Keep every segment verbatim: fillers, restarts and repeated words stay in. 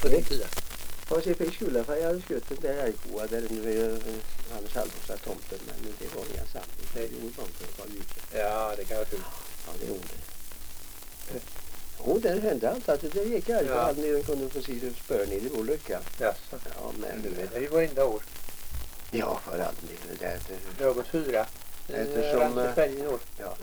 på den tiden. Fast jag fick skulda för jag hade skött den där älgkoa där nu är Anders Halvorsa tomten, men det var inga samling. Det gjorde de för att vara. Ja, det kan jag tro. Ja, det gjorde det. Och det hände allt att det gick älg på all nere kunde få se spören i vår lycka. Jaså. Ja, men Nu är det ju varenda år. ja, för all del. Det är Det har gått fyra. Eftersom... Eftersom... Ja.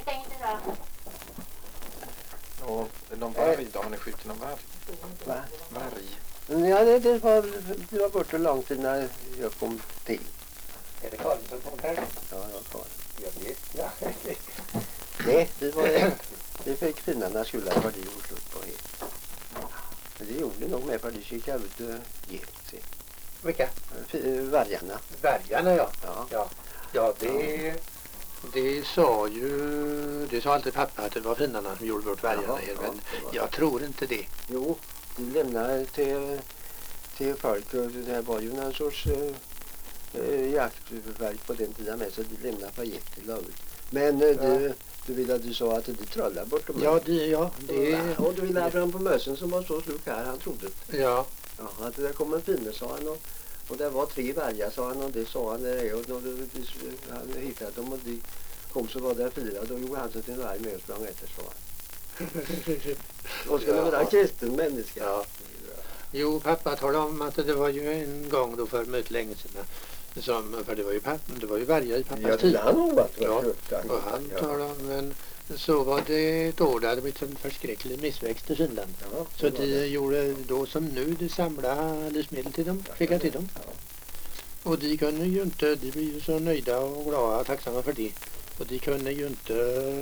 Och de varg då, har ni skjutit någon varg? Va? Varg? Ja, det, det var, det var bort så långt innan jag kom till. Är det Karl som kommer här? Ja, jag var kvar. Jag vet. Ja. Nej, vi var... Vi fick finnarna skulle ha varit i Oslo på helt. Men det gjorde nog med för de kikade ut och gift sig. Vilka? Vargarna. Vargarna, ja. Ja. Ja, ja det, det sa ju... Det sa alltid pappa att det var finnarna som gjorde bort vargarna. Jaha, men ja, jag tror inte det. Jo, de lämnade till, till folk och det här var ju någon sorts äh, jaktverk på den tiden med så de lämnade för gift till laget. Men äh, Ja. du, du ville att du sa att du trollade bort dem. Ja, det... Ja, det Och du ville ha fram på mössen som var så sluk här, han trodde. ja. Ja, att det kom en finne, sa han. Och, och det var tre vargar, sa han. Och det sa han. Och, och, och, han hittade dem och de kom så var det fyra. Då gjorde han sig till en varg med och sprang efter, sa han. Och ska det vara kristen människa? Ja. Jo, pappa talade om att det var ju en gång då för mycket länge sedan. Som, för det var ju, pappa, det var ju vargar i pappas Ja, tid. det han nog att det Ja, var frukt. och han talade om, men så var det ett år där det hade blivit en förskräcklig missväxt i Finland. Ja, Så det de det. gjorde då som nu, de samlade livsmedel till dem, skickade till dem. Ja. Och de kunde ju inte, de blev ju så nöjda och glada och tacksamma för det. Och de kunde ju inte,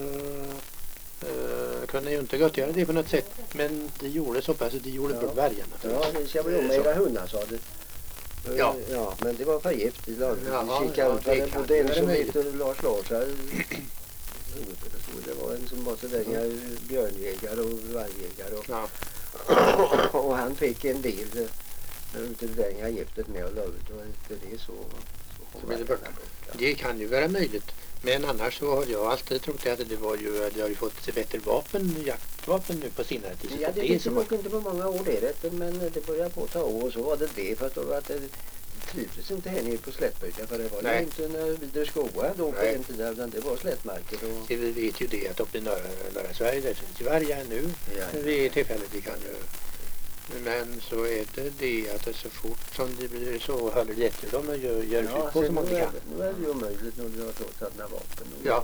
uh, kunde ju inte gottgöra det på något sätt. Men de gjorde så pass att de gjorde Ja. bort vargarna. Ja, det ska bli med era hundar, sa det. Ja. Ja, men det var för gift i laget. Ja, Vi kikade ja, ut det det kan bodde en vara som möjligt. heter Lars Larsar. Det var en som var sådär mm. björnjägare och vargjägare. Och, Ja. och han fick en del ute det där giftet med och la ut. Och inte det så... Så, Så blir det bort. Det kan ju vara möjligt. Men annars så har jag alltid trott att det var ju, de har ju fått bättre vapen, jaktvapen nu på senare tid. Ja, det är gick som nog inte på många år det rätt, men det började på att ta år och så var det det. Fast då var det trivdes inte här nere på slättbygden för det var Nej. ju inte när vidare skogar då på Nej. den tiden utan det var slättmarker. Och... det, vi vet ju det att uppe i norra, norra Sverige där finns ju vargar nu. Ja. Vid tillfället vi kan ju. Men så är det det att det så fort som det blir så håller det efter dem och gör, gör Ja, slut på så många nu, är, kan. nu är det ju omöjligt när du har tagit dina vapen. Och Ja.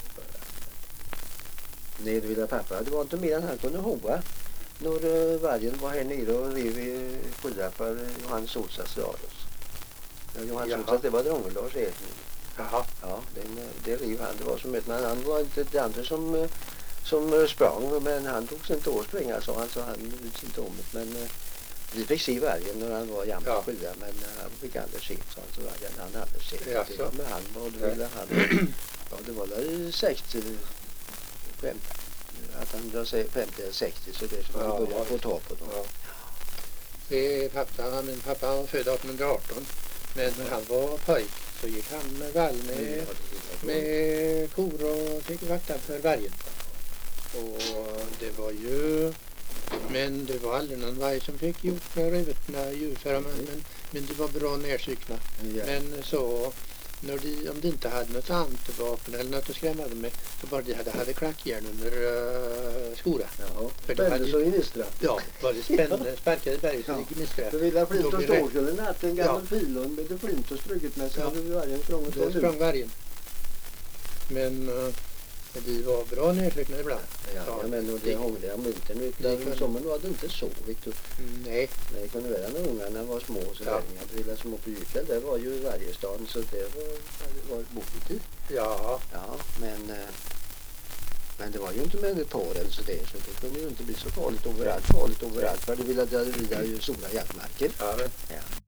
Nej, det ville pappa. Det var inte mer än han kunde hoa. När uh, vargen var här nere och rev i skydda för Johan Solsas Rados. Ja, Johan Jaha. Solsas, det var Drångelars egen. Jaha. Ja, den, det rev han. Det var som ett, men han var inte det andra som, eh, som eh, sprang. Men han tog sig inte att springa, så han, så han visste inte om det. Men uh, vi fick se vargen när han var jämt på Ja. skydda. Men uh, han fick aldrig se så han, så vargen han hade sett. Ja, Det så. var med han, och det ville han. Ja, det var där sextio, femtio. Att han var femtio eller sextio, så det som Ja, vi började få visst. ta på dem. Ja. Det är pappa, min pappa var född arton arton. Men när han var pojk så gick han med vall med, med kor och fick vakta för vargen. Och det var ju, men det var aldrig någon varg som fick gjort för rövetna djur för dem, men, men det var bra närsykna. Ja. Men så, när de, om de inte hade något antvapen eller något att skrämma dem med, så bara de hade, hade klackjärn under uh, skora. Jaha, För de spände hade- så i nistra. Ja, var det spännande, sparkade berg så Ja. det gick mistra. Du ville ha flint Då och blir det- stålkull i natten, gammal Ja. filon med det flint och struket med så Ja. hade vi vargen sprungit Då och sprang vargen. Men uh, de var bra nersökna ibland. Ja, Ja, ja, men och det det- hånglade om vintern. det Utan kunde- sommaren var det inte så, Victor. Nej, Nej, det kunde vara när ungarna var små så Ja. länge. Att vilja små på Gykel, det var ju varje stan så det var, det var boketid. ja, Ja, men, eh, men det var ju inte med torren så det, så det kunde ju inte bli så farligt överallt. Farligt överallt för det ville det hade ju stora jaktmarker. ja, men Ja.